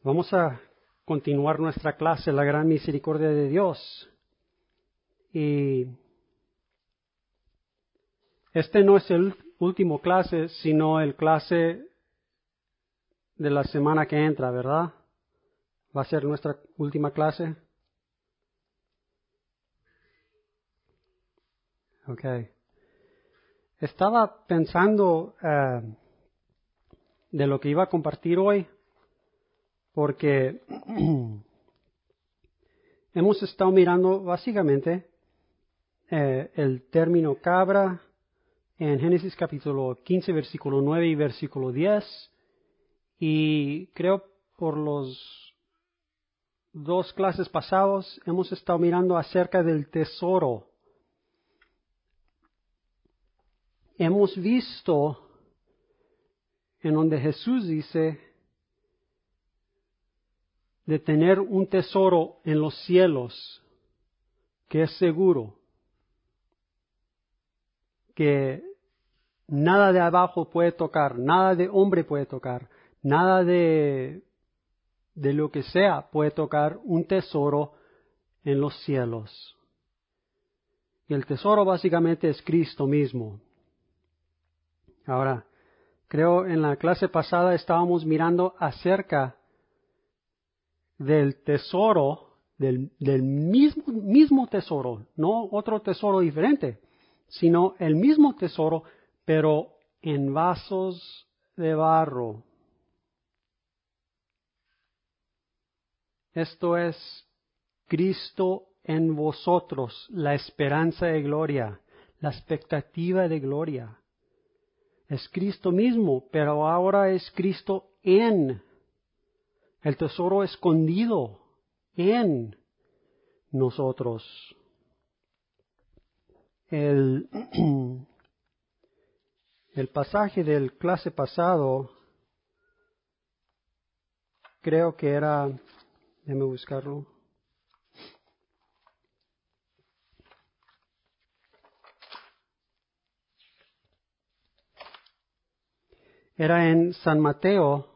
Vamos a continuar nuestra clase, la gran misericordia de Dios. Y este no es el último clase, sino el clase de la semana que entra, ¿verdad? Va a ser nuestra última clase. Okay. Estaba pensando de lo que iba a compartir hoy, porque hemos estado mirando básicamente el término cabra en Génesis capítulo 15, versículo 9 y versículo 10, y creo por los dos clases pasados hemos estado mirando acerca del tesoro. Hemos visto en donde Jesús dice de tener un tesoro en los cielos que es seguro, que nada de abajo puede tocar, nada de hombre puede tocar, nada de lo que sea puede tocar un tesoro en los cielos. Y el tesoro básicamente es Cristo mismo. Ahora, creo en la clase pasada estábamos mirando acerca del tesoro, del mismo tesoro, no otro tesoro diferente, sino el mismo tesoro, pero en vasos de barro. Esto es Cristo en vosotros, la esperanza de gloria, la expectativa de gloria. Es Cristo mismo, pero ahora es Cristo en el tesoro escondido en nosotros. El pasaje del clase pasado, creo que era, déjame buscarlo. Era en San Mateo,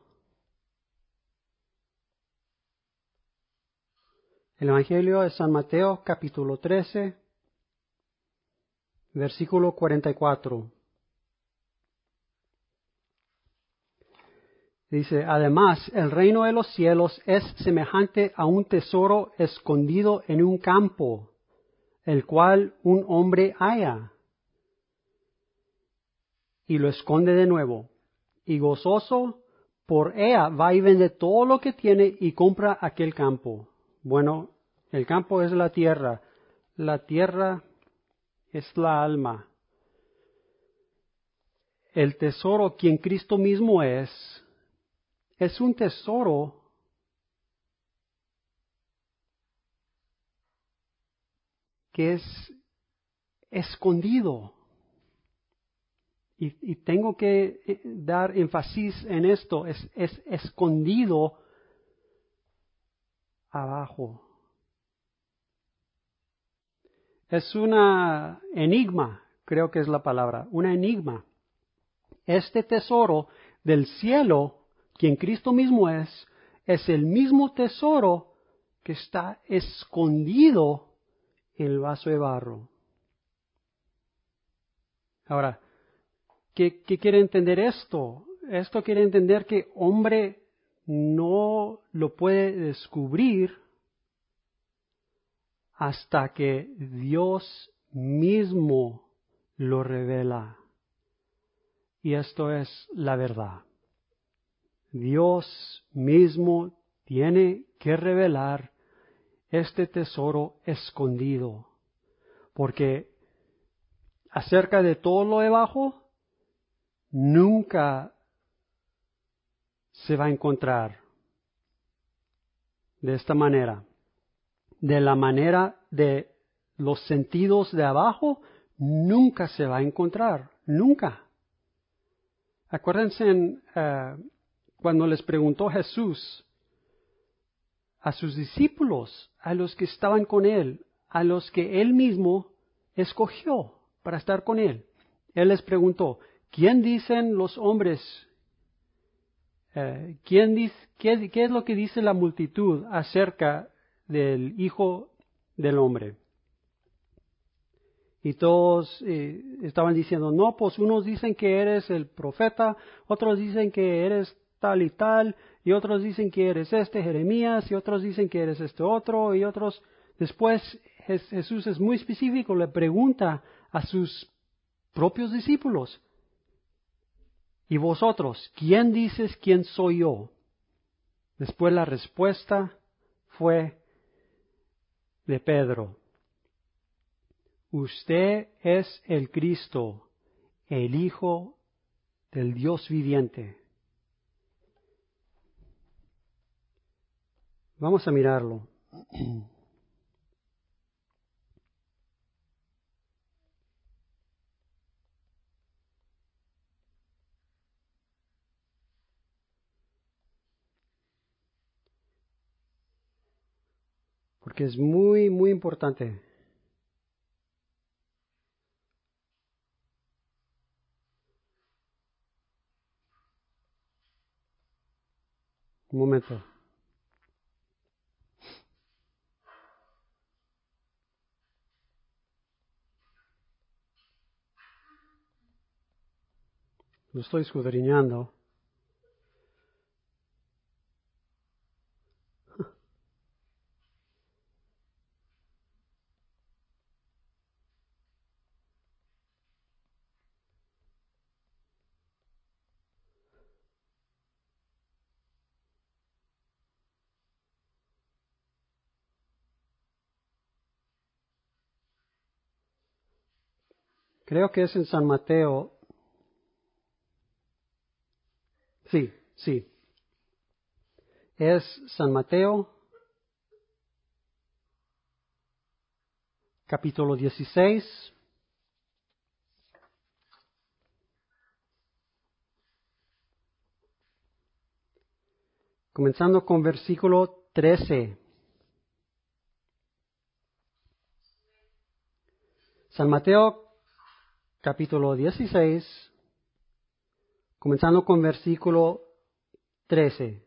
el Evangelio de San Mateo, capítulo 13, versículo 44. Dice, además, el reino de los cielos es semejante a un tesoro escondido en un campo, el cual un hombre halla, y lo esconde de nuevo, y gozoso por ella va y vende todo lo que tiene y compra aquel campo. Bueno, el campo es la tierra es la alma. El tesoro, quien Cristo mismo es un tesoro que es escondido. Y tengo que dar énfasis en esto, es escondido abajo. Es una enigma, creo que es la palabra, una enigma. Este tesoro del cielo, quien Cristo mismo es el mismo tesoro que está escondido en el vaso de barro. Ahora, ¿qué quiere entender esto? Esto quiere entender que hombre no lo puede descubrir hasta que Dios mismo lo revela. Y esto es la verdad. Dios mismo tiene que revelar este tesoro escondido. Porque acerca de todo lo debajo, nunca se va a encontrar de esta manera. De la manera de los sentidos de abajo, nunca se va a encontrar. Nunca. Acuérdense cuando les preguntó Jesús a sus discípulos, a los que estaban con él, a los que él mismo escogió para estar con él. Él les preguntó, ¿quién dicen los hombres ¿qué es lo que dice la multitud acerca del Hijo del Hombre? Y todos estaban diciendo, no, pues unos dicen que eres el profeta, otros dicen que eres tal y tal, y otros dicen que eres Jeremías, y otros dicen que eres otro, y otros. Después Jesús es muy específico, le pregunta a sus propios discípulos, ¿y vosotros, quién dices quién soy yo? Después la respuesta fue de Pedro. Usted es el Cristo, el Hijo del Dios viviente. Vamos a mirarlo. Porque es muy, muy importante. Un momento. Lo estoy escudriñando. Creo que es en San Mateo. Sí, sí. Es San Mateo, capítulo 16. Comenzando con versículo 13. San Mateo, capítulo 16, comenzando con versículo 13.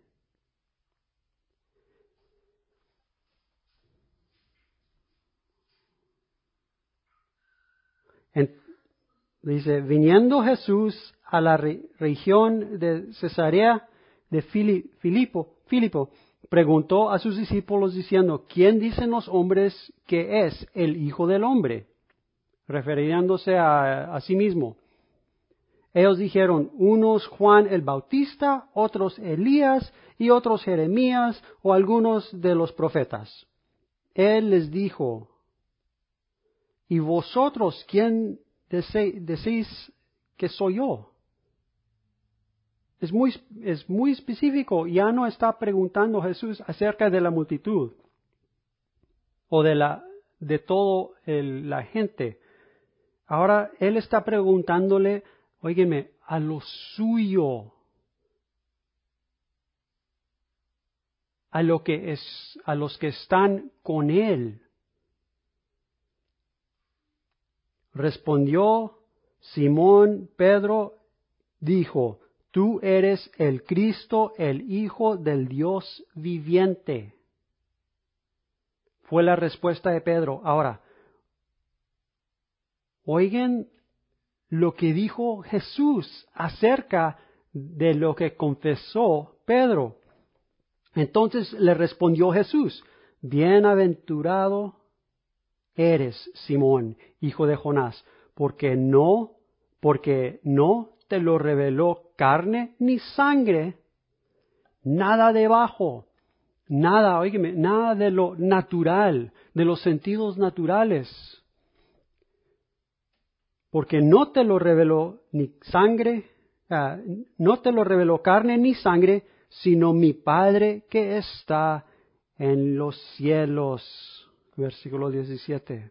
Dice, viniendo Jesús a la región de Cesarea de Filipo, preguntó a sus discípulos diciendo, ¿quién dicen los hombres que es el Hijo del Hombre? Refiriéndose a sí mismo. Ellos dijeron, unos Juan el Bautista, otros Elías y otros Jeremías o algunos de los profetas. Él les dijo, ¿y vosotros quién decís que soy yo? Es muy específico. Ya no está preguntando Jesús acerca de la multitud o de toda la gente. Ahora Él está preguntándole, óigeme, a lo suyo, a los que están con Él. Respondió Simón Pedro, dijo, tú eres el Cristo, el Hijo del Dios viviente. Fue la respuesta de Pedro. Ahora, oigan lo que dijo Jesús acerca de lo que confesó Pedro. Entonces le respondió Jesús, bienaventurado eres, Simón, hijo de Jonás, porque no te lo reveló carne ni sangre, nada debajo, nada de lo natural, de los sentidos naturales. Porque no te lo reveló ni sangre, no te lo reveló carne ni sangre, sino mi Padre que está en los cielos. Versículo 17.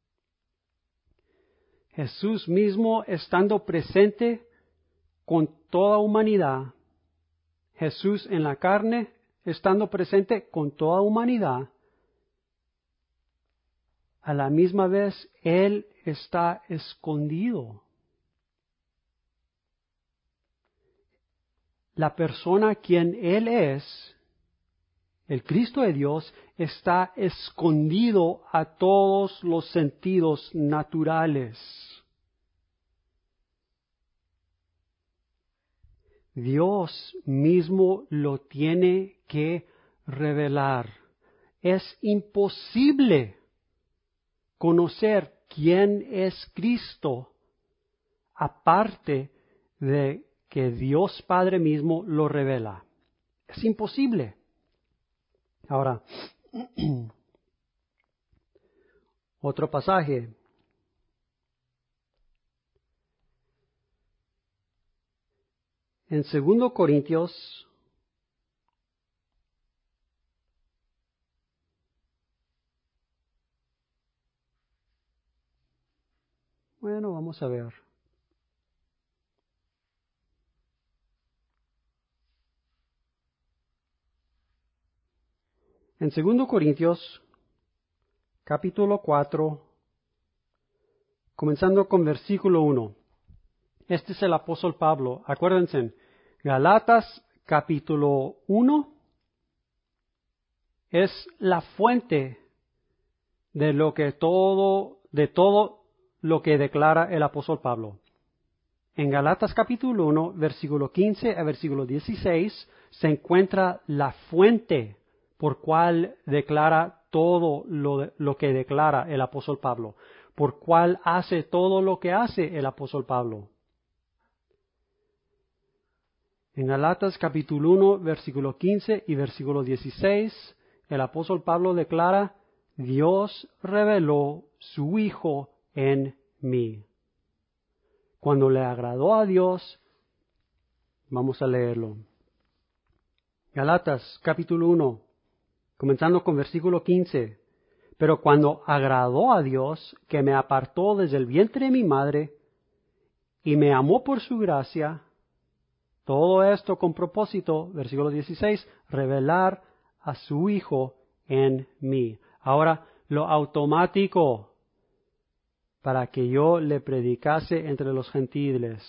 Jesús mismo estando presente con toda humanidad, Jesús en la carne estando presente con toda humanidad, a la misma vez Él está escondido. la persona quien Él es, el Cristo de Dios, está escondido a todos los sentidos naturales. Dios mismo lo tiene que revelar. Es imposible conocer quién es Cristo aparte de que Dios Padre mismo lo revela. Es imposible. Ahora, otro pasaje. En 2 Corintios, bueno, vamos a ver. En 2 Corintios, capítulo 4, comenzando con versículo 1. Este es el apóstol Pablo. Acuérdense, Galatas, capítulo 1, es la fuente de todo lo que declara el apóstol Pablo. En Galatas capítulo 1, versículo 15 a versículo 16, se encuentra la fuente por cual declara todo lo que declara el apóstol Pablo, por cual hace todo lo que hace el apóstol Pablo. En Galatas capítulo 1, versículo 15 y versículo 16, el apóstol Pablo declara, Dios reveló su Hijo en mí. Cuando le agradó a Dios, vamos a leerlo. Galatas capítulo 1, comenzando con versículo 15. Pero cuando agradó a Dios, que me apartó desde el vientre de mi madre, y me amó por su gracia, todo esto con propósito, versículo 16, revelar a su Hijo en mí. Ahora, lo automático para que yo le predicase entre los gentiles.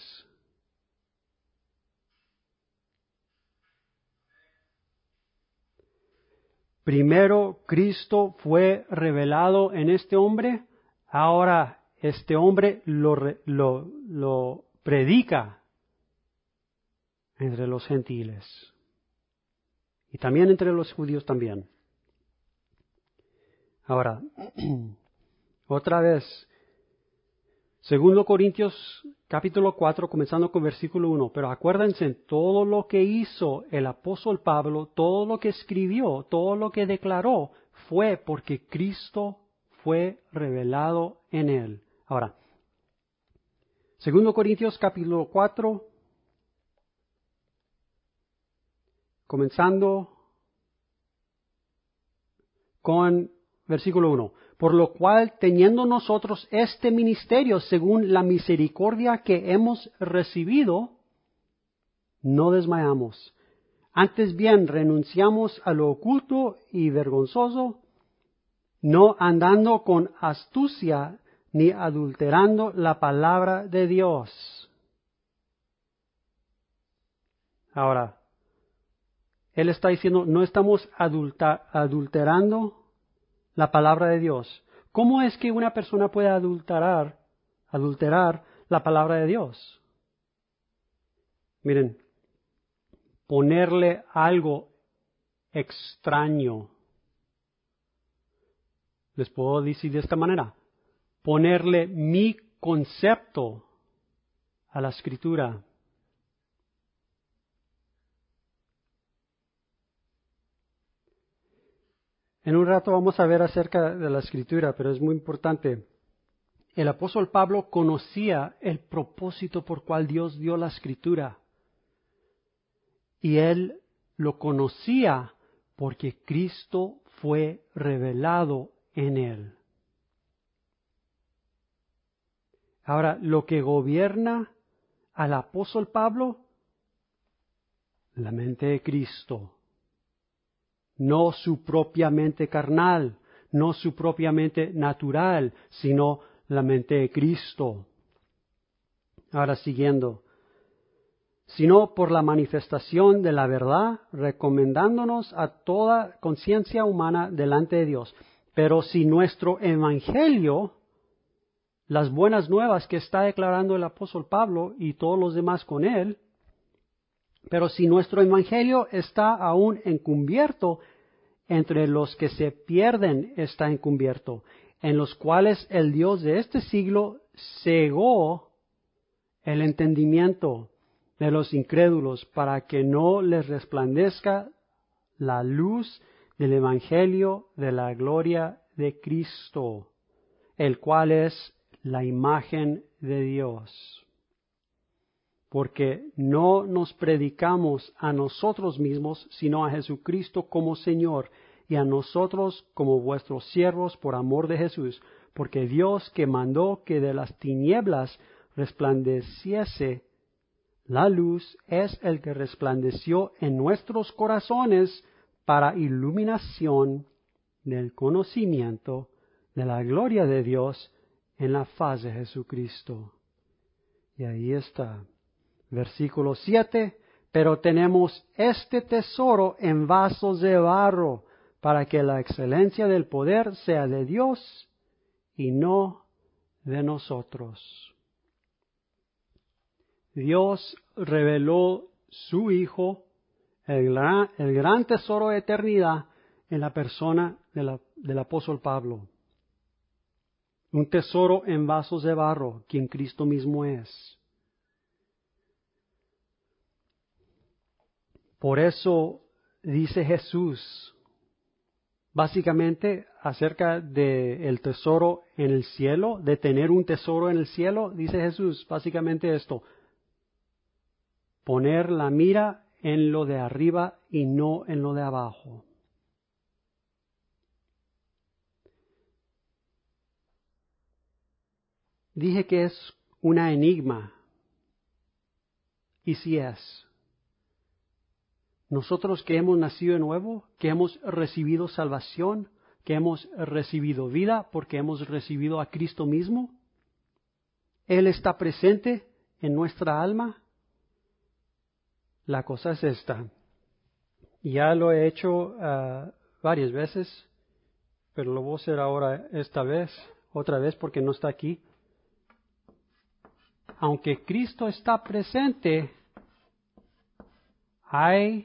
Primero Cristo fue revelado en este hombre, ahora este hombre lo predica entre los gentiles y también entre los judíos también. Ahora, otra vez, 2 Corintios capítulo 4, comenzando con versículo 1, pero acuérdense, todo lo que hizo el apóstol Pablo, todo lo que escribió, todo lo que declaró, fue porque Cristo fue revelado en él. Ahora, 2 Corintios capítulo 4, comenzando con versículo 1. Por lo cual, teniendo nosotros este ministerio según la misericordia que hemos recibido, no desmayamos. Antes bien, renunciamos a lo oculto y vergonzoso, no andando con astucia ni adulterando la palabra de Dios. Ahora, él está diciendo, no estamos adulterando la palabra de Dios. ¿Cómo es que una persona puede adulterar la palabra de Dios? Miren, ponerle algo extraño. Les puedo decir de esta manera, ponerle mi concepto a la escritura. En un rato vamos a ver acerca de la escritura, pero es muy importante. El apóstol Pablo conocía el propósito por cual Dios dio la escritura. Y él lo conocía porque Cristo fue revelado en él. Ahora, lo que gobierna al apóstol Pablo, la mente de Cristo. No su propia mente carnal, no su propia mente natural, sino la mente de Cristo. Ahora siguiendo. sino por la manifestación de la verdad, recomendándonos a toda conciencia humana delante de Dios. Pero si nuestro evangelio, las buenas nuevas que está declarando el apóstol Pablo y todos los demás con él, pero si nuestro evangelio está aún encubierto, entre los que se pierden está encubierto, en los cuales el Dios de este siglo cegó el entendimiento de los incrédulos para que no les resplandezca la luz del evangelio de la gloria de Cristo, el cual es la imagen de Dios. Porque no nos predicamos a nosotros mismos, sino a Jesucristo como Señor, y a nosotros como vuestros siervos por amor de Jesús, porque Dios que mandó que de las tinieblas resplandeciese la luz, es el que resplandeció en nuestros corazones para iluminación del conocimiento de la gloria de Dios en la faz de Jesucristo. Y ahí está. Versículo 7, pero tenemos este tesoro en vasos de barro, para que la excelencia del poder sea de Dios y no de nosotros. Dios reveló su Hijo, el gran tesoro de eternidad, en la persona del apóstol Pablo. Un tesoro en vasos de barro, quien Cristo mismo es. Por eso dice Jesús, básicamente acerca del tesoro en el cielo, de tener un tesoro en el cielo, dice Jesús, básicamente esto, poner la mira en lo de arriba y no en lo de abajo. Dije que es una enigma, y sí es. Nosotros que hemos nacido de nuevo, que hemos recibido salvación, que hemos recibido vida porque hemos recibido a Cristo mismo, Él está presente en nuestra alma. La cosa es esta. Ya lo he hecho varias veces, pero lo voy a hacer ahora otra vez porque no está aquí. Aunque Cristo está presente, hay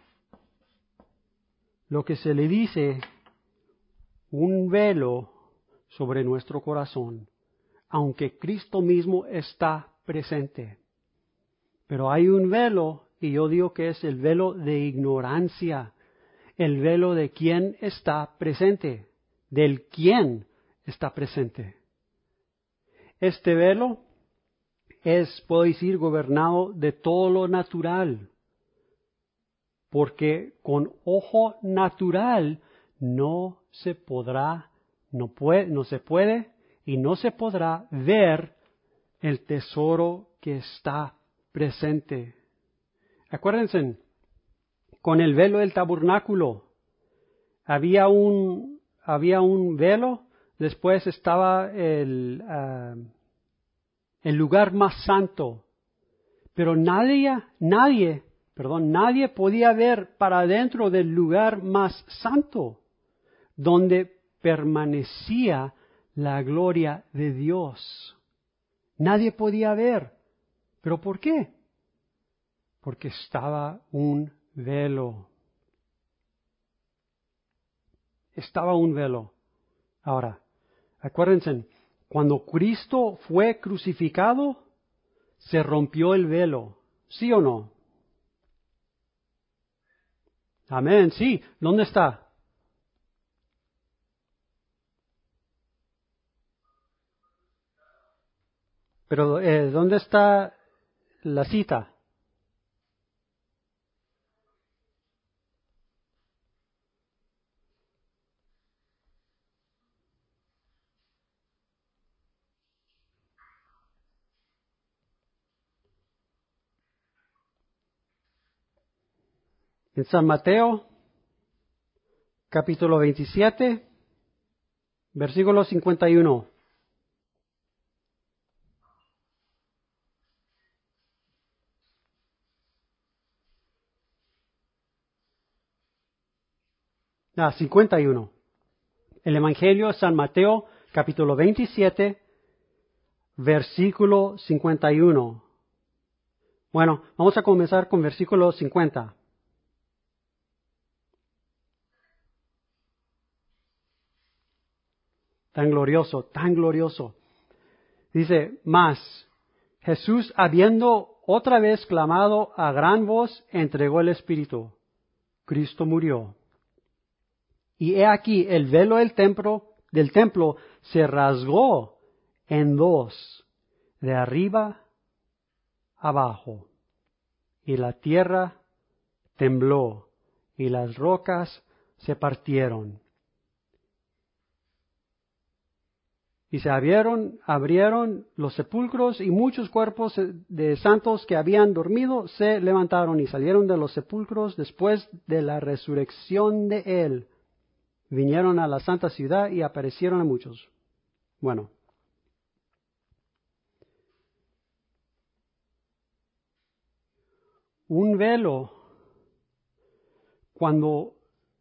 lo que se le dice un velo sobre nuestro corazón, aunque Cristo mismo está presente. Pero hay un velo, y yo digo que es el velo de ignorancia, el velo de quién está presente, del quién está presente. Este velo es, puedo decir, gobernado de todo lo natural, porque con ojo natural no se podrá ver el tesoro que está presente. Acuérdense, con el velo del tabernáculo había un velo, después estaba el lugar más santo, pero nadie podía ver para adentro del lugar más santo, donde permanecía la gloria de Dios. Nadie podía ver. ¿Pero por qué? Porque estaba un velo. Estaba un velo. Ahora, acuérdense, cuando Cristo fue crucificado, se rompió el velo. ¿Sí o no? Amén, sí. ¿Dónde está? Pero, ¿dónde está la cita? En San Mateo, capítulo 27, versículo 51. 51. El Evangelio de San Mateo, capítulo 27, versículo 51. Bueno, vamos a comenzar con versículo 50. Tan glorioso, tan glorioso. Dice, mas Jesús, habiendo otra vez clamado a gran voz, entregó el Espíritu. Cristo murió. Y he aquí, el velo del templo se rasgó en dos, de arriba abajo, y la tierra tembló, y las rocas se partieron. Y se abrieron los sepulcros, y muchos cuerpos de santos que habían dormido se levantaron y salieron de los sepulcros después de la resurrección de él. Vinieron a la santa ciudad y aparecieron a muchos. Bueno. Un velo, cuando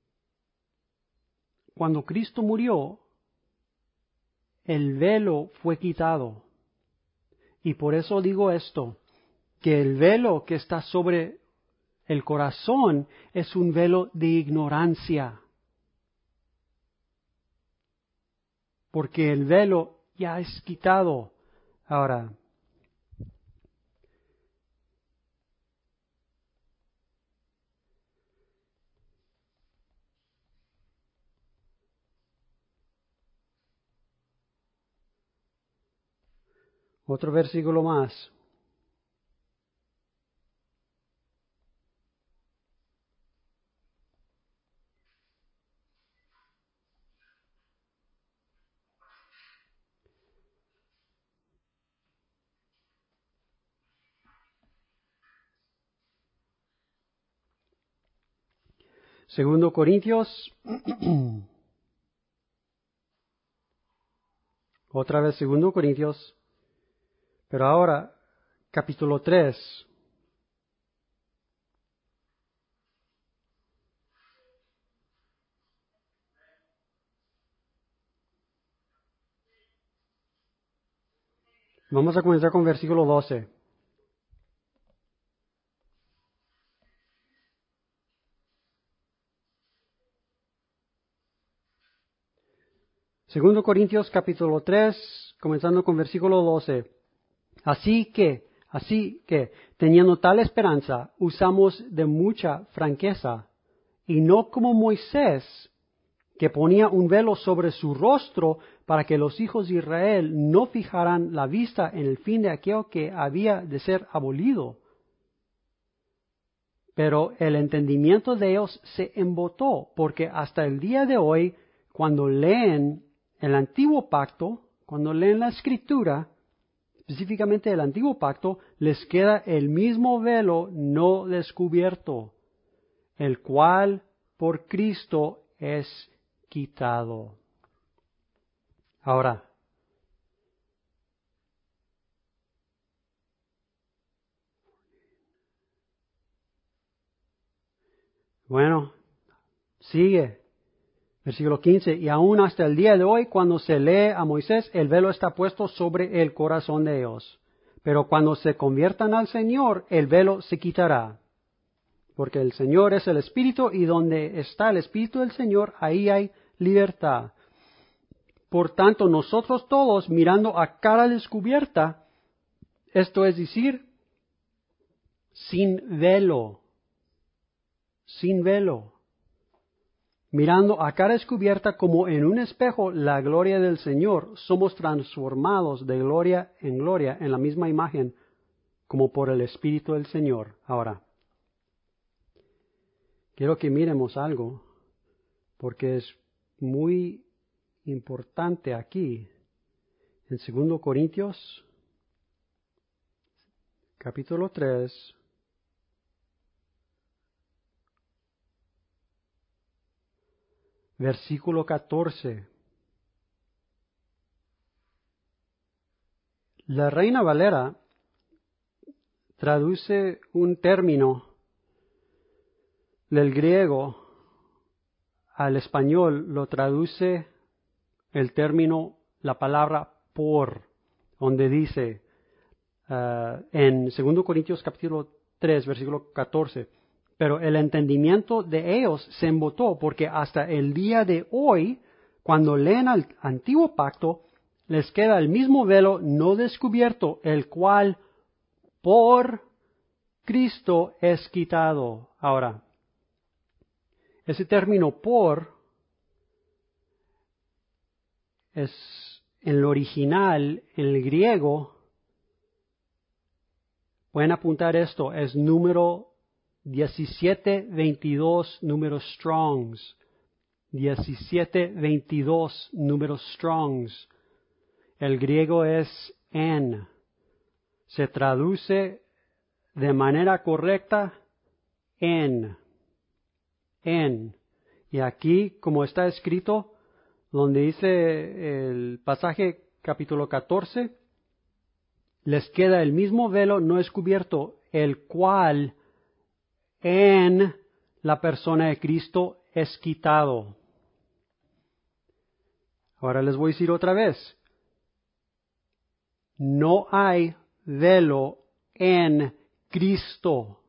Cristo murió, el velo fue quitado. Y por eso digo esto, que el velo que está sobre el corazón es un velo de ignorancia. Porque el velo ya es quitado. Ahora, otro versículo más. Segundo Corintios, otra vez Segundo Corintios, pero ahora capítulo 3. Vamos a comenzar con versículo 12. Segundo Corintios capítulo 3, comenzando con versículo 12. Así que, teniendo tal esperanza, usamos de mucha franqueza, y no como Moisés, que ponía un velo sobre su rostro para que los hijos de Israel no fijaran la vista en el fin de aquello que había de ser abolido. Pero el entendimiento de ellos se embotó, porque hasta el día de hoy, cuando leen el antiguo pacto, cuando leen la escritura, específicamente el antiguo pacto, les queda el mismo velo no descubierto, el cual por Cristo es quitado. Ahora, bueno, sigue. Versículo 15, y aún hasta el día de hoy, cuando se lee a Moisés, el velo está puesto sobre el corazón de ellos. Pero cuando se conviertan al Señor, el velo se quitará. Porque el Señor es el Espíritu, y donde está el Espíritu del Señor, ahí hay libertad. Por tanto, nosotros todos, mirando a cara descubierta, esto es decir, sin velo, mirando a cara descubierta como en un espejo la gloria del Señor, somos transformados de gloria en la misma imagen como por el Espíritu del Señor. Ahora, quiero que miremos algo, porque es muy importante aquí. En 2 Corintios, capítulo 3, versículo 14. La Reina Valera traduce un término del griego al español lo traduce el término, la palabra por, donde dice en 2 Corintios capítulo 3, versículo 14, pero el entendimiento de ellos se embotó porque hasta el día de hoy, cuando leen al antiguo pacto, les queda el mismo velo no descubierto, el cual por Cristo es quitado. Ahora, ese término por es en el original, en el griego, pueden apuntar esto, es número 1722, número Strongs. 1722, número Strongs. El griego es en. Se traduce de manera correcta en. En. Y aquí, como está escrito, donde dice el pasaje capítulo 14, les queda el mismo velo no descubierto, el cual en la persona de Cristo es quitado. Ahora les voy a decir otra vez. No hay velo en Cristo.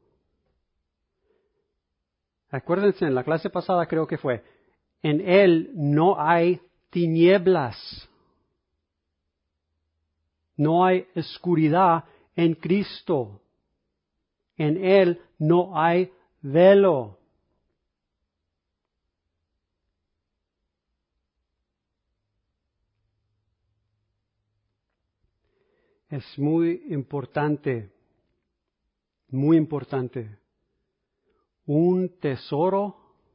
Acuérdense, en la clase pasada creo que fue, en Él no hay tinieblas. No hay oscuridad en Cristo. En Él no hay velo. Es muy importante, muy importante. Un tesoro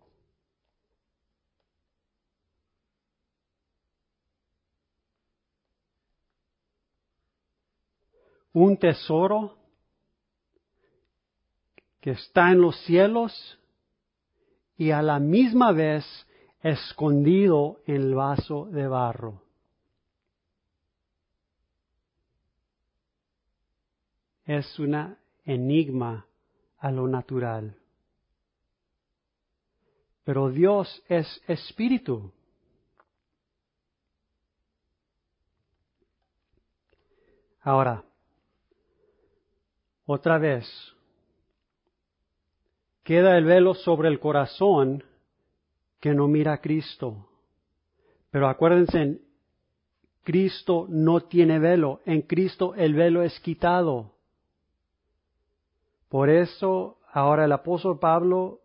que está en los cielos y a la misma vez escondido en el vaso de barro. Es un enigma a lo natural. Pero Dios es espíritu. Ahora, otra vez, queda el velo sobre el corazón que no mira a Cristo. Pero acuérdense, Cristo no tiene velo. En Cristo el velo es quitado. Por eso, ahora el apóstol Pablo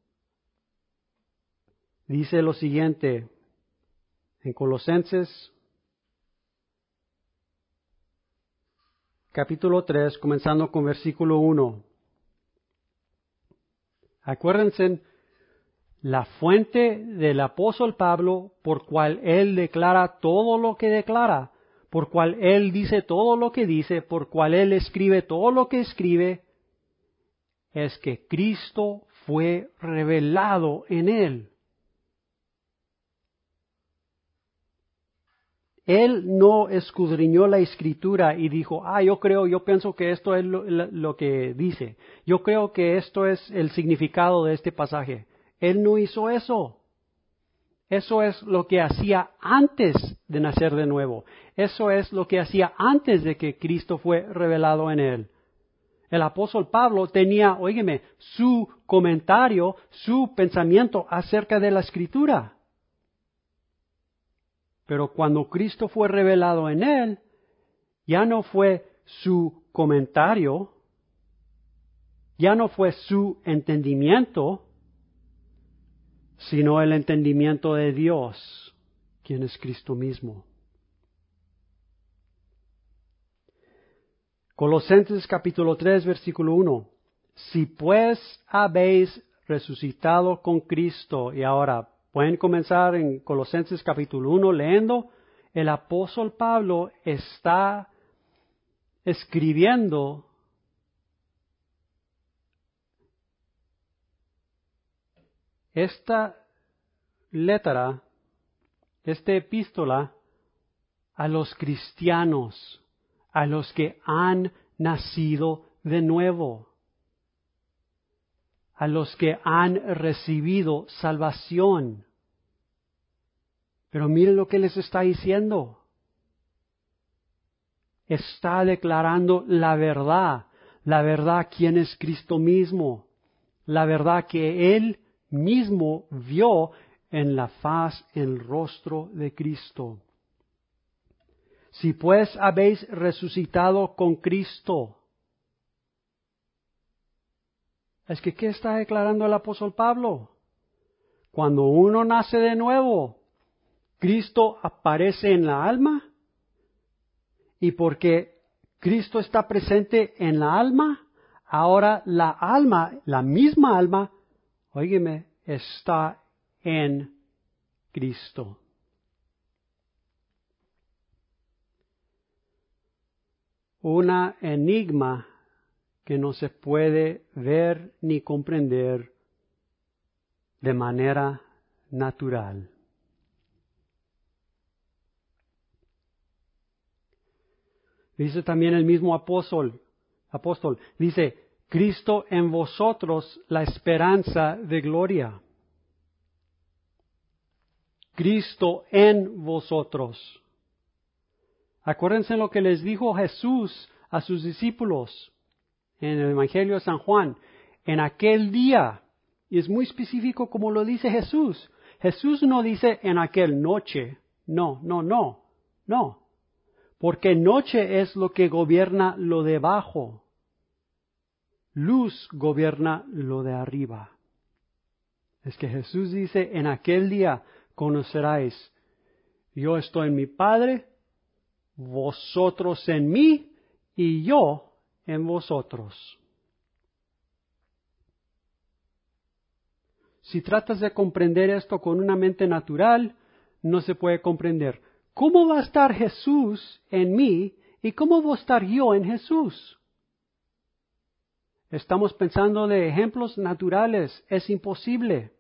dice lo siguiente en Colosenses capítulo 3, comenzando con versículo 1. Acuérdense, la fuente del apóstol Pablo, por cual él declara todo lo que declara, por cual él dice todo lo que dice, por cual él escribe todo lo que escribe, es que Cristo fue revelado en él. Él no escudriñó la escritura y dijo, yo pienso que esto es lo que dice. Yo creo que esto es el significado de este pasaje. Él no hizo eso. Eso es lo que hacía antes de nacer de nuevo. Eso es lo que hacía antes de que Cristo fue revelado en él. El apóstol Pablo tenía, su comentario, su pensamiento acerca de la escritura. Pero cuando Cristo fue revelado en él, ya no fue su comentario, ya no fue su entendimiento, sino el entendimiento de Dios, quien es Cristo mismo. Colosenses capítulo 3, versículo 1. Si pues habéis resucitado con Cristo, y ahora pueden comenzar en Colosenses capítulo 1 leyendo, el apóstol Pablo está escribiendo esta letra, esta epístola a los cristianos, a los que han nacido de nuevo, a los que han recibido salvación. Pero miren lo que les está diciendo. Está declarando la verdad quién es Cristo mismo, la verdad que Él mismo vio en la faz, en el rostro de Cristo. Si pues habéis resucitado con Cristo. Es que, ¿qué está declarando el apóstol Pablo? Cuando uno nace de nuevo, Cristo aparece en la alma, y porque Cristo está presente en la alma, ahora la alma, la misma alma, óigeme, está en Cristo. Una enigma que no se puede ver ni comprender de manera natural. Dice también el mismo apóstol, dice, Cristo en vosotros la esperanza de gloria. Cristo en vosotros. Acuérdense lo que les dijo Jesús a sus discípulos en el Evangelio de San Juan. En aquel día, y es muy específico como lo dice Jesús. Jesús no dice en aquel noche. No. Porque noche es lo que gobierna lo de abajo. Luz gobierna lo de arriba. Es que Jesús dice, en aquel día conoceráis, yo estoy en mi Padre, vosotros en mí y yo en vosotros. Si tratas de comprender esto con una mente natural, no se puede comprender. ¿Cómo va a estar Jesús en mí y cómo voy a estar yo en Jesús? Estamos pensando de ejemplos naturales. Es imposible.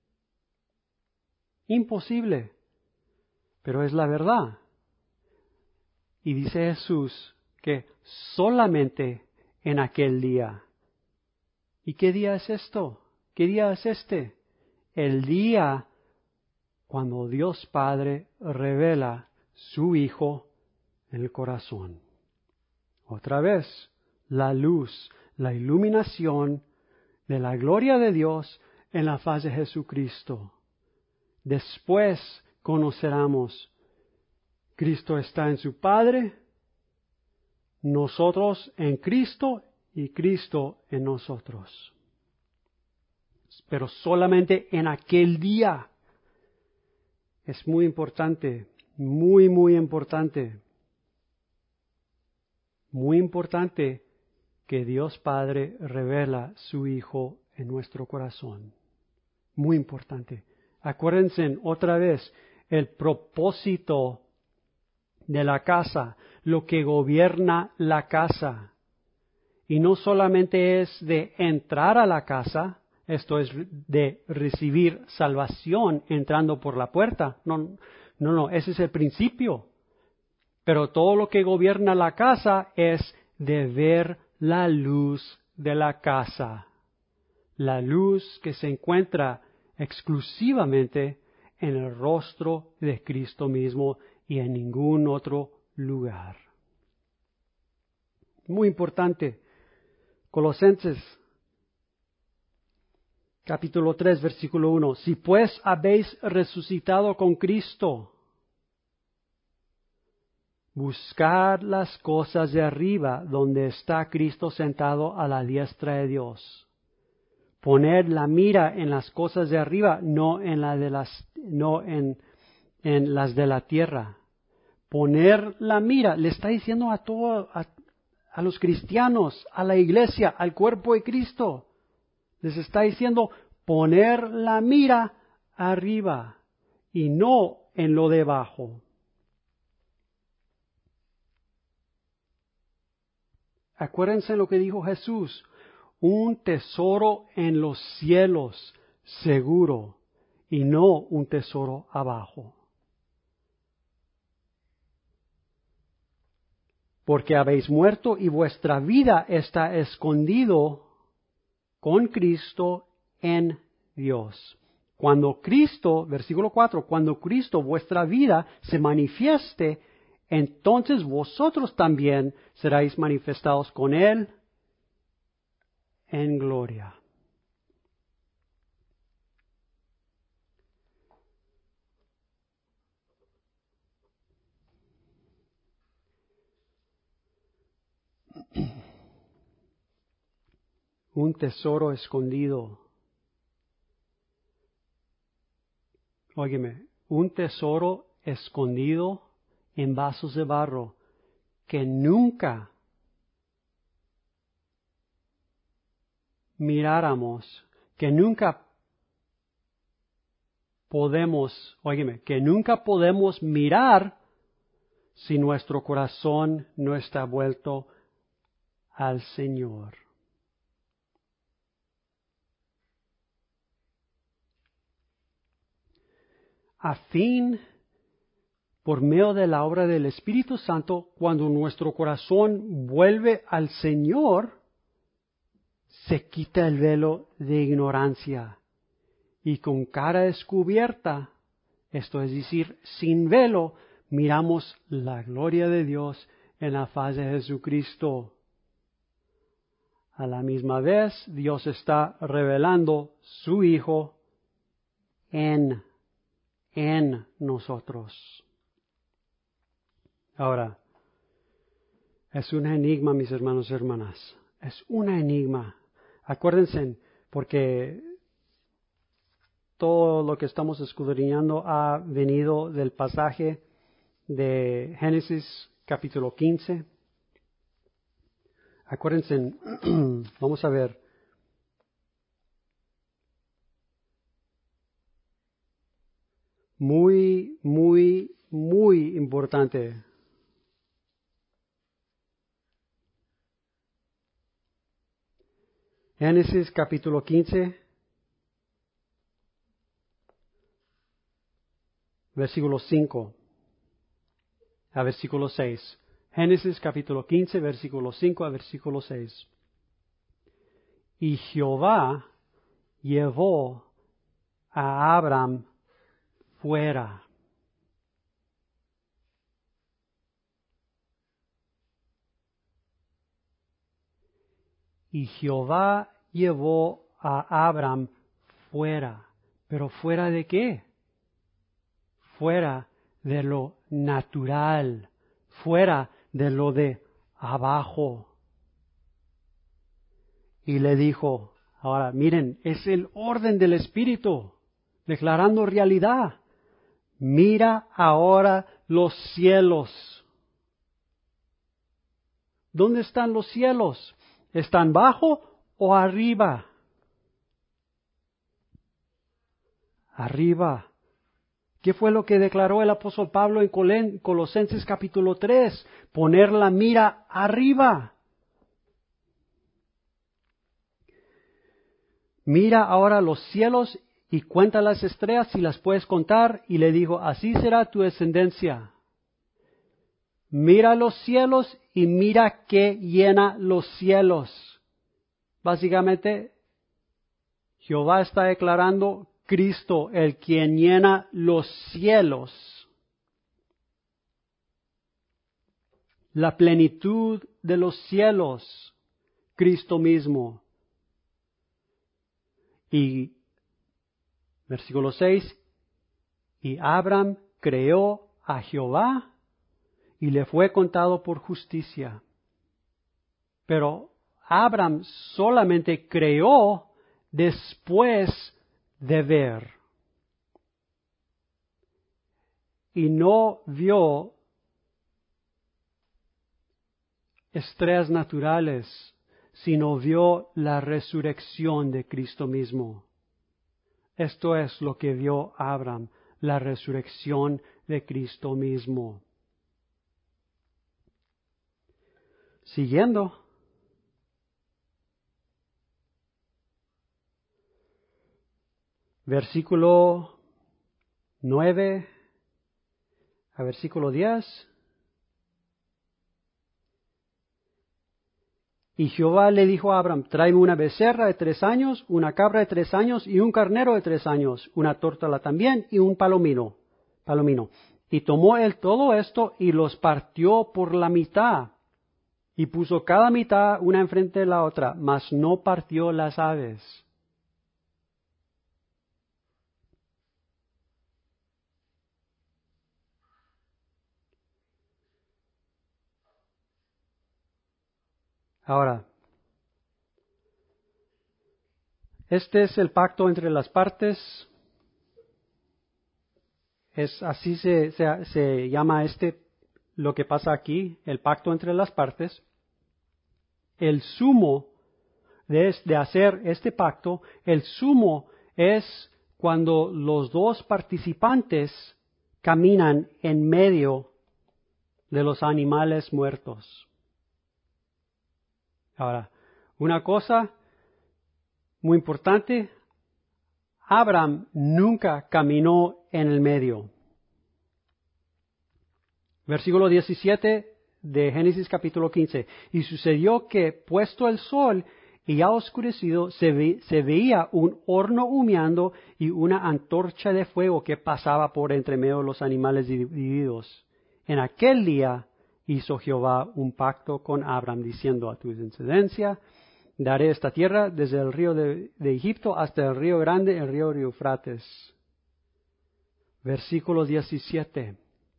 Imposible. Pero es la verdad. Y dice Jesús que solamente en aquel día. ¿Y qué día es esto? ¿Qué día es este? El día cuando Dios Padre revela su Hijo en el corazón. Otra vez, la luz, la iluminación de la gloria de Dios en la faz de Jesucristo. Después conoceremos, Cristo está en su Padre, nosotros en Cristo y Cristo en nosotros. Pero solamente en aquel día. Es muy importante, muy importante. Muy importante que Dios Padre revela su Hijo en nuestro corazón. Muy importante. Acuérdense otra vez, el propósito de la casa, lo que gobierna la casa. Y no solamente es de entrar a la casa, esto es de recibir salvación entrando por la puerta. No, ese es el principio. Pero todo lo que gobierna la casa es de ver la luz de la casa. La luz que se encuentra exclusivamente en el rostro de Cristo mismo y en ningún otro lugar. Muy importante. Colosenses capítulo 3, versículo 1. Si pues habéis resucitado con Cristo, buscad las cosas de arriba, donde está Cristo sentado a la diestra de Dios. Poned la mira en las cosas de arriba, no en las de la tierra. Poner la mira, le está diciendo a los cristianos, a la iglesia, al cuerpo de Cristo. Les está diciendo poner la mira arriba y no en lo debajo. Acuérdense lo que dijo Jesús, un tesoro en los cielos seguro y no un tesoro abajo. Porque habéis muerto y vuestra vida está escondido con Cristo en Dios. Cuando Cristo, versículo 4, cuando Cristo vuestra vida se manifieste, entonces vosotros también seréis manifestados con Él en gloria. Un tesoro escondido. Óyeme, un tesoro escondido en vasos de barro que nunca miráramos, que nunca podemos mirar si nuestro corazón no está vuelto al Señor. A fin, por medio de la obra del Espíritu Santo, cuando nuestro corazón vuelve al Señor, se quita el velo de ignorancia y con cara descubierta, esto es decir, sin velo, miramos la gloria de Dios en la faz de Jesucristo. A la misma vez, Dios está revelando su Hijo en nosotros. Ahora, es un enigma, mis hermanos y hermanas. Es un enigma. Acuérdense, porque todo lo que estamos escudriñando ha venido del pasaje de Génesis capítulo 15. Acuérdense, vamos a ver. Muy, muy, muy importante. Génesis capítulo 15, versículo 5 a versículo 6. Génesis capítulo 15, versículo 5 a versículo 6. Y Jehová llevó a Abraham fuera. Y Jehová llevó a Abraham fuera. ¿Pero fuera de qué? Fuera de lo natural, fuera de lo de abajo. Y le dijo, ahora miren, es el orden del Espíritu, declarando realidad. Mira ahora los cielos. ¿Dónde están los cielos? ¿Están bajo o arriba? Arriba. ¿Qué fue lo que declaró el apóstol Pablo en Colosenses capítulo 3? Poner la mira arriba. Mira ahora los cielos y cuenta las estrellas si las puedes contar. Y le dijo, así será tu descendencia. Mira los cielos y mira qué llena los cielos. Básicamente, Jehová está declarando Cristo, el quien llena los cielos. La plenitud de los cielos, Cristo mismo. Y versículo 6, y Abraham creó a Jehová y le fue contado por justicia. Pero Abraham solamente creó después de ver. Y no vio estrellas naturales, sino vio la resurrección de Cristo mismo. Esto es lo que vio Abraham, la resurrección de Cristo mismo. Siguiendo. Versículo 9 a versículo 10. Y Jehová le dijo a Abraham, tráeme una becerra de 3 años, una cabra de 3 años y un carnero de 3 años, una tórtola también y un palomino. Y tomó él todo esto y los partió por la mitad. Y puso cada mitad una enfrente de la otra, mas no partió las aves. Ahora, este es el pacto entre las partes. Así se llama lo que pasa aquí, el pacto entre las partes. El sumo de hacer este pacto, el sumo es cuando los dos participantes caminan en medio de los animales muertos. Ahora, una cosa muy importante, Abraham nunca caminó en el medio. Versículo 17 de Génesis capítulo 15. Y sucedió que, puesto el sol y ya oscurecido, se veía un horno humeando y una antorcha de fuego que pasaba por entre medio de los animales divididos. En aquel día hizo Jehová un pacto con Abraham, diciendo: a tu descendencia daré esta tierra desde el río de Egipto hasta el río grande, el río Eufrates. Versículo 17.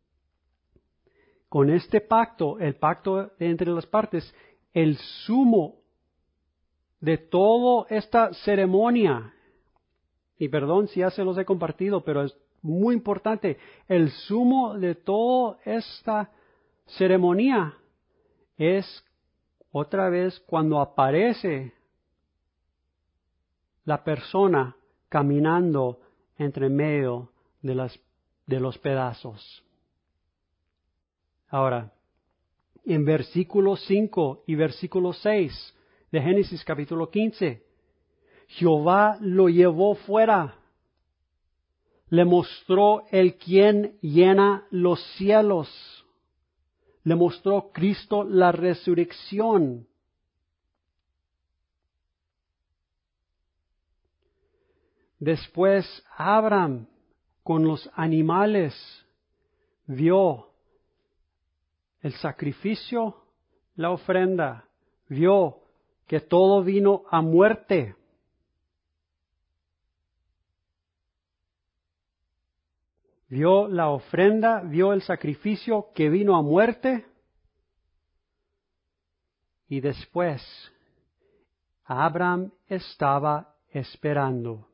Con este pacto, el pacto entre las partes, el sumo de toda esta ceremonia, y perdón si ya se los he compartido, pero es muy importante, el sumo de toda esta ceremonia es otra vez cuando aparece la persona caminando entre medio de los pedazos. Ahora, en versículo 5 y versículo 6 de Génesis capítulo 15, Jehová lo llevó fuera, le mostró el quien llena los cielos, le mostró Cristo la resurrección. Después Abraham con los animales vio el sacrificio, la ofrenda, vio que todo vino a muerte. Vio la ofrenda, vio el sacrificio que vino a muerte. Y después Abraham estaba esperando.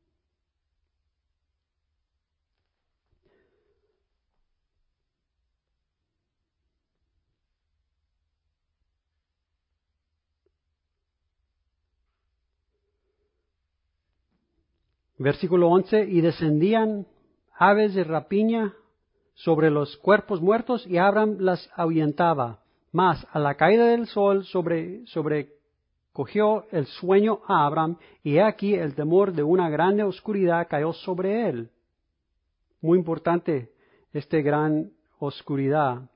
Versículo 11, y descendían aves de rapiña sobre los cuerpos muertos y Abraham las ahuyentaba. Mas a la caída del sol sobrecogió el sueño a Abraham y he aquí el temor de una grande oscuridad cayó sobre él. Muy importante gran oscuridad.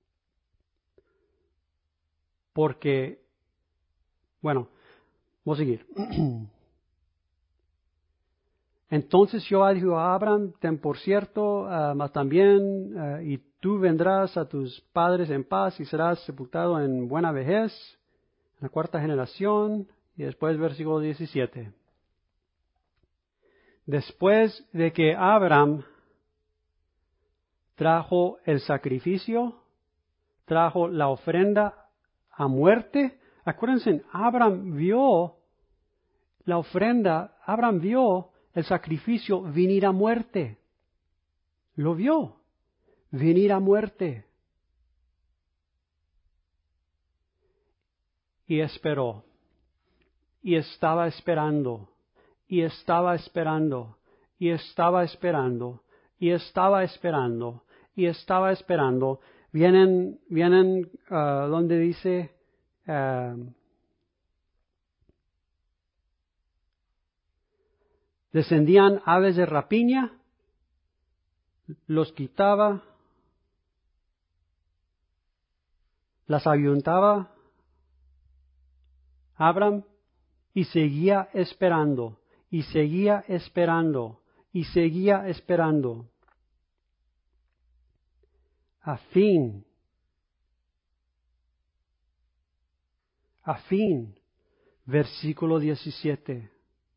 Porque, bueno, vamos a seguir. Entonces Jehová dijo a Abraham: ten por cierto, mas también, y tú vendrás a tus padres en paz y serás sepultado en buena vejez, en la 4ª generación. Y después versículo 17. Después de que Abraham trajo el sacrificio, trajo la ofrenda a muerte, acuérdense, Abraham vio la ofrenda, Abraham vio el sacrificio venir a muerte. Lo vio venir a muerte. Y esperó. Y estaba esperando. Y estaba esperando. Y estaba esperando. Y estaba esperando. Y estaba esperando. Vienen donde dice, descendían aves de rapiña, los quitaba, las ahuyentaba, Abraham, y seguía esperando, y seguía esperando, y seguía esperando. A fin, versículo 17.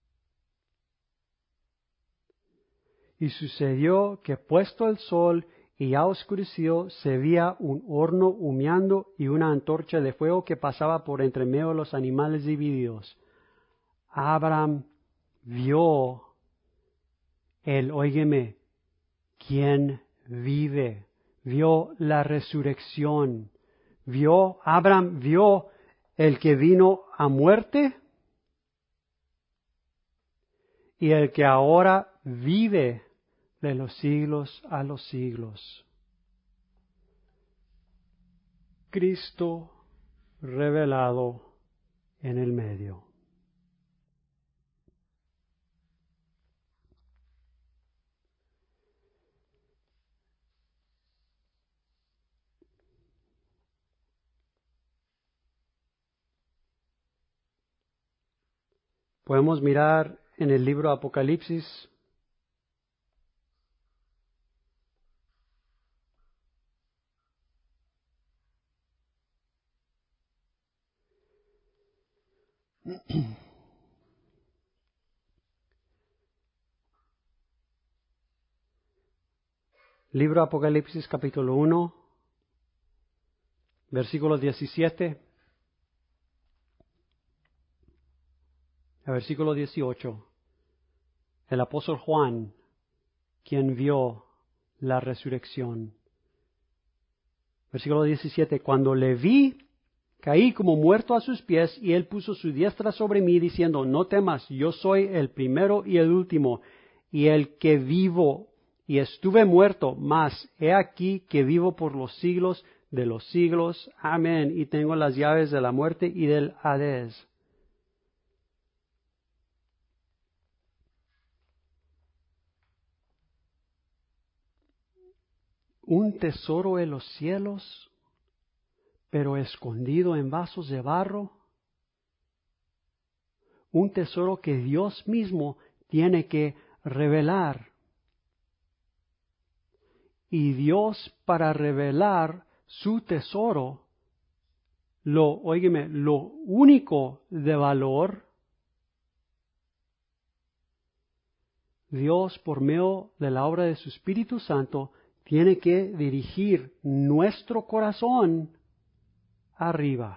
Y sucedió que puesto el sol y ya oscureció, se veía un horno humeando y una antorcha de fuego que pasaba por entre medio de los animales divididos. Abraham vio óigeme, quien vive, vio la resurrección, Abraham vio el que vino a muerte y el que ahora vive de los siglos a los siglos. Cristo revelado en el medio. Podemos mirar en el libro Apocalipsis. Libro Apocalipsis capítulo 1, versículo 17 a versículo 18. El apóstol Juan, quien vio la resurrección. Versículo 17. Cuando le vi, caí como muerto a sus pies, y él puso su diestra sobre mí, diciendo, no temas, yo soy el primero y el último, y el que vivo, y estuve muerto, mas he aquí que vivo por los siglos de los siglos. Amén. Y tengo las llaves de la muerte y del Hades. Un tesoro en los cielos, pero escondido en vasos de barro. Un tesoro que Dios mismo tiene que revelar. Y Dios, para revelar su tesoro, lo único de valor, Dios, por medio de la obra de su Espíritu Santo, tiene que dirigir nuestro corazón arriba.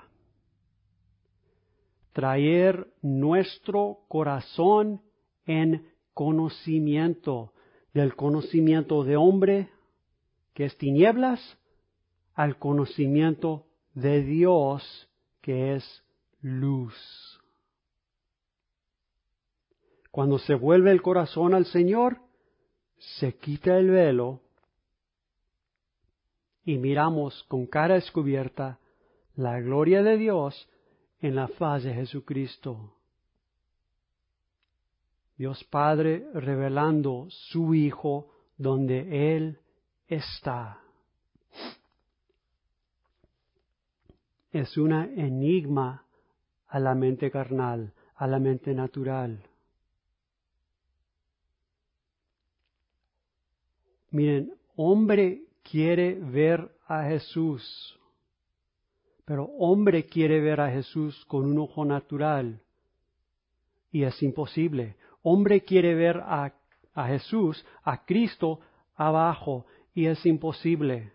Traer nuestro corazón en conocimiento, del conocimiento de hombre, que es tinieblas, al conocimiento de Dios, que es luz. Cuando se vuelve el corazón al Señor, se quita el velo y miramos con cara descubierta la gloria de Dios en la faz de Jesucristo. Dios Padre revelando su Hijo donde Él está. Es un enigma a la mente carnal, a la mente natural. Miren, hombre quiere ver a Jesús, pero hombre quiere ver a Jesús con un ojo natural y es imposible. Hombre quiere ver a Jesús, a Cristo abajo y es imposible.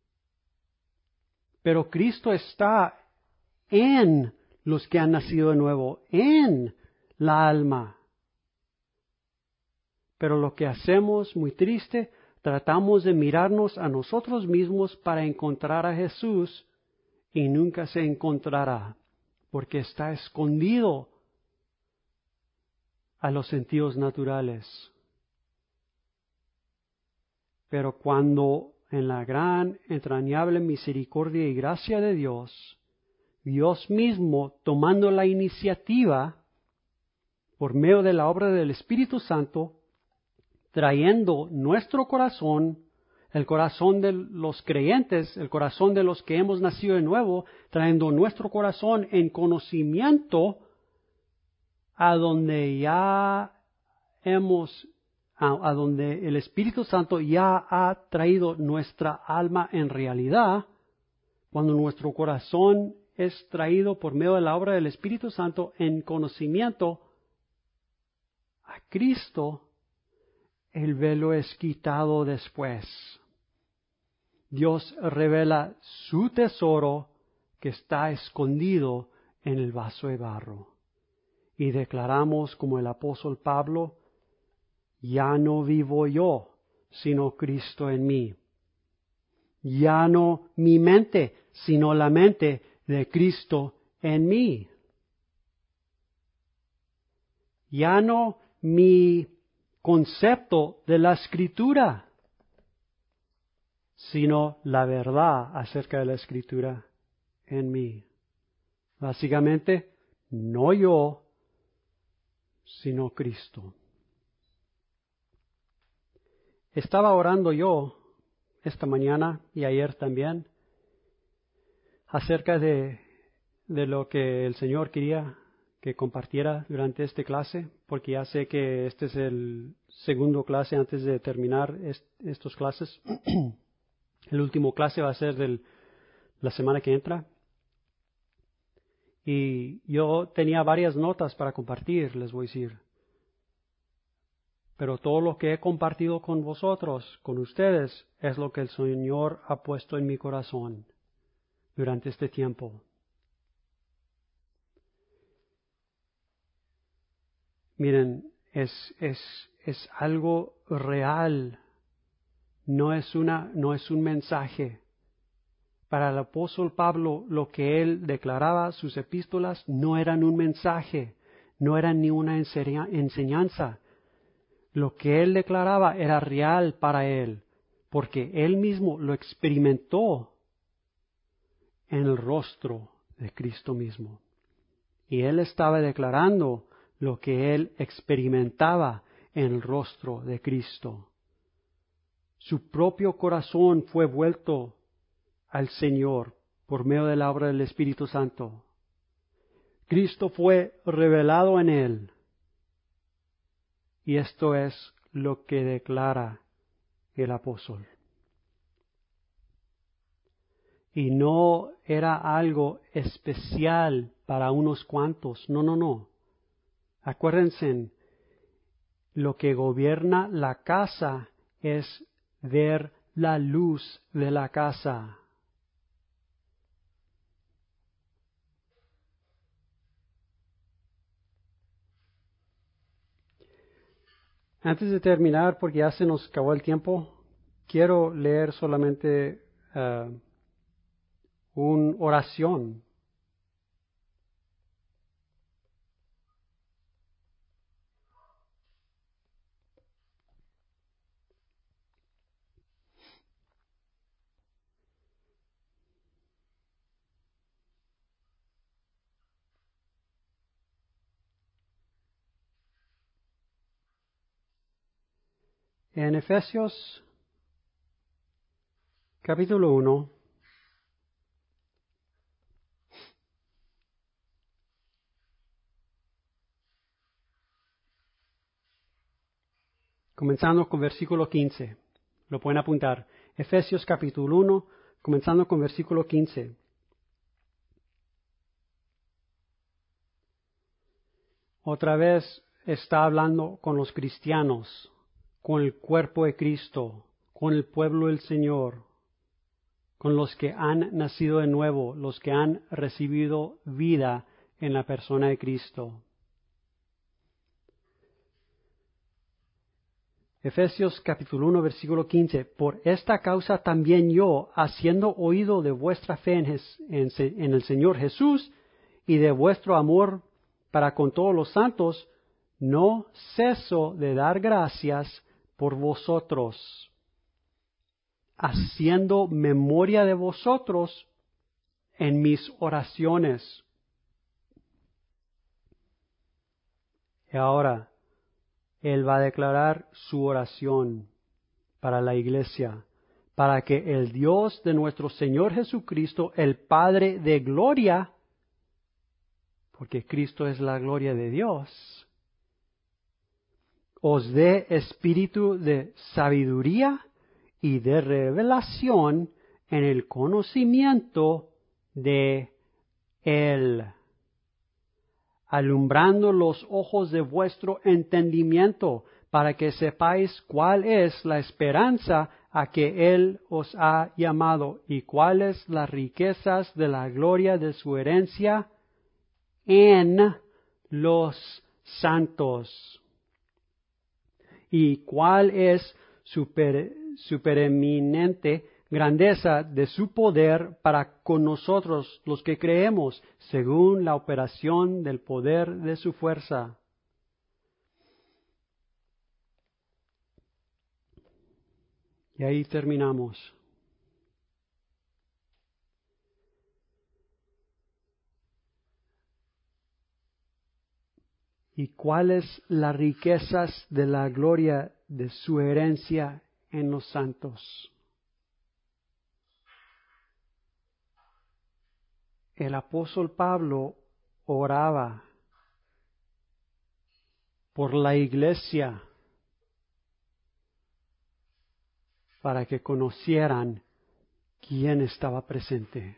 Pero Cristo está en los que han nacido de nuevo, en la alma. Pero lo que hacemos, muy triste, tratamos de mirarnos a nosotros mismos para encontrar a Jesús y nunca se encontrará, porque está escondido a los sentidos naturales. Pero cuando en la gran, entrañable misericordia y gracia de Dios, Dios mismo tomando la iniciativa por medio de la obra del Espíritu Santo, trayendo nuestro corazón, el corazón de los creyentes, el corazón de los que hemos nacido de nuevo, trayendo nuestro corazón en conocimiento a donde ya a donde el Espíritu Santo ya ha traído nuestra alma en realidad, cuando nuestro corazón es traído por medio de la obra del Espíritu Santo en conocimiento a Cristo, el velo es quitado después. Dios revela su tesoro que está escondido en el vaso de barro. Y declaramos como el apóstol Pablo, ya no vivo yo, sino Cristo en mí. Ya no mi mente, sino la mente de Cristo en mí. Ya no mi concepto de la Escritura, sino la verdad acerca de la Escritura en mí. Básicamente, no yo, sino Cristo. Estaba orando yo esta mañana y ayer también acerca de lo que el Señor quería que compartiera durante esta clase, porque ya sé que este es el segundo clase antes de terminar estas clases. El último clase va a ser la semana que entra. Y yo tenía varias notas para compartir, les voy a decir. Pero todo lo que he compartido con vosotros, con ustedes, es lo que el Señor ha puesto en mi corazón durante este tiempo. Miren, es algo real. No es un mensaje. Para el apóstol Pablo, lo que él declaraba, sus epístolas, no eran un mensaje, no eran ni una enseñanza. Lo que él declaraba era real para él, porque él mismo lo experimentó en el rostro de Cristo mismo. Y él estaba declarando lo que él experimentaba en el rostro de Cristo. Su propio corazón fue vuelto al Señor por medio de la obra del Espíritu Santo. Cristo fue revelado en él. Y esto es lo que declara el apóstol. Y no era algo especial para unos cuantos. No. Acuérdense, lo que gobierna la casa es ver la luz de la casa. Antes de terminar, porque ya se nos acabó el tiempo, quiero leer solamente una oración. En Efesios capítulo 1, comenzando con versículo 15. Lo pueden apuntar. Efesios capítulo 1, comenzando con versículo 15. Otra vez está hablando con los cristianos, con el cuerpo de Cristo, con el pueblo del Señor, con los que han nacido de nuevo, los que han recibido vida en la persona de Cristo. Efesios capítulo 1, versículo 15. Por esta causa también yo, haciendo oído de vuestra fe en el Señor Jesús y de vuestro amor para con todos los santos, no ceso de dar gracias por vosotros, haciendo memoria de vosotros en mis oraciones. Y ahora, Él va a declarar su oración para la iglesia, para que el Dios de nuestro Señor Jesucristo, el Padre de gloria, porque Cristo es la gloria de Dios, os dé espíritu de sabiduría y de revelación en el conocimiento de Él, alumbrando los ojos de vuestro entendimiento, para que sepáis cuál es la esperanza a que Él os ha llamado y cuáles las riquezas de la gloria de su herencia en los santos, y cuál es su supereminente grandeza de su poder para con nosotros los que creemos, según la operación del poder de su fuerza. Y ahí terminamos. ¿Y cuáles las riquezas de la gloria de su herencia en los santos? El apóstol Pablo oraba por la iglesia para que conocieran quién estaba presente.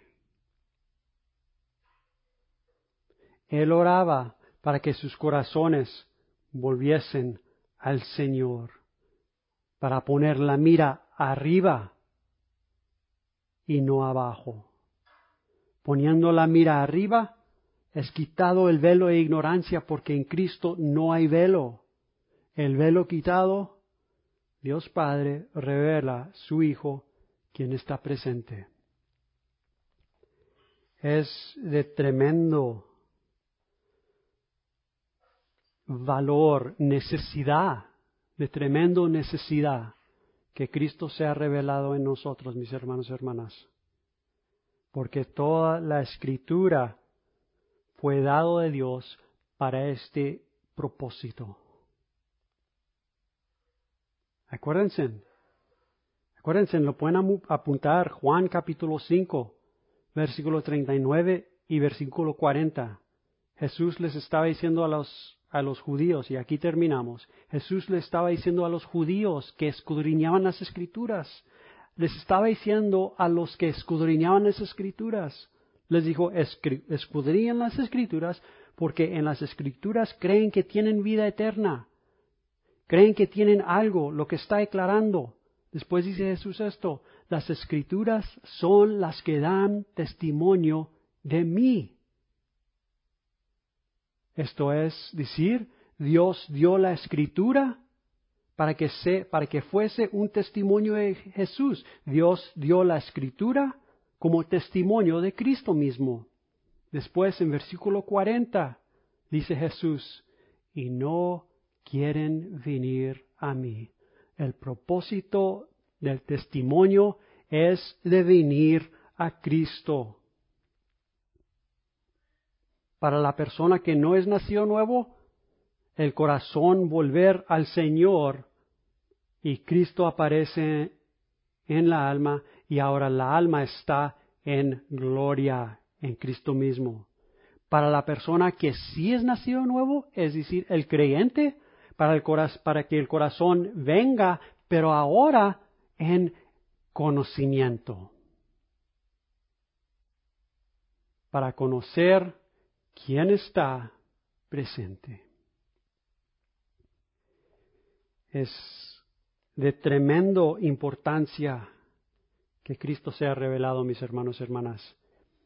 Él oraba para que sus corazones volviesen al Señor, para poner la mira arriba y no abajo. Poniendo la mira arriba, es quitado el velo de ignorancia, porque en Cristo no hay velo. El velo quitado, Dios Padre revela su Hijo, quien está presente. Es de tremendo valor, de tremendo necesidad que Cristo sea revelado en nosotros, mis hermanos y hermanas. Porque toda la Escritura fue dado de Dios para este propósito. Acuérdense, lo pueden apuntar, Juan capítulo 5, versículo 39 y versículo 40. Jesús les estaba diciendo a los judíos, y aquí terminamos, Jesús les estaba diciendo a los judíos que escudriñaban las Escrituras, les estaba diciendo a los que escudriñaban las Escrituras, les dijo, escudriñan las Escrituras porque en las Escrituras creen que tienen vida eterna, creen que tienen algo, lo que está declarando. Después dice Jesús esto, las Escrituras son las que dan testimonio de mí. Esto es decir, Dios dio la Escritura para que fuese un testimonio de Jesús. Dios dio la Escritura como testimonio de Cristo mismo. Después, en versículo 40, dice Jesús, y no quieren venir a mí. El propósito del testimonio es de venir a Cristo. Para la persona que no es nacido nuevo, el corazón volver al Señor y Cristo aparece en la alma y ahora la alma está en gloria en Cristo mismo. Para la persona que sí es nacido nuevo, es decir, el creyente, para que el corazón venga, pero ahora en conocimiento. Para conocer quién está presente. Es de tremendo importancia que Cristo sea revelado, mis hermanos y hermanas.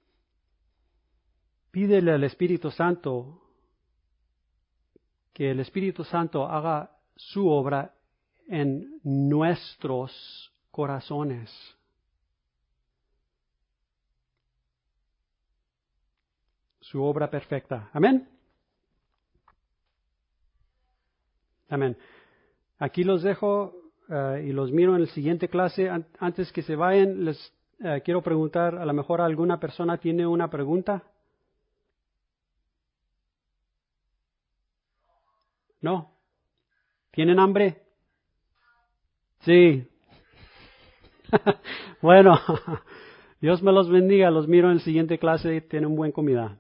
Pídele al Espíritu Santo que el Espíritu Santo haga su obra en nuestros corazones. Su obra perfecta. Amén. Amén. Aquí los dejo y los miro en la siguiente clase. Antes que se vayan, les quiero preguntar, a lo mejor alguna persona tiene una pregunta. ¿No? ¿Tienen hambre? Sí. Bueno, Dios me los bendiga. Los miro en la siguiente clase. Tienen buena comida.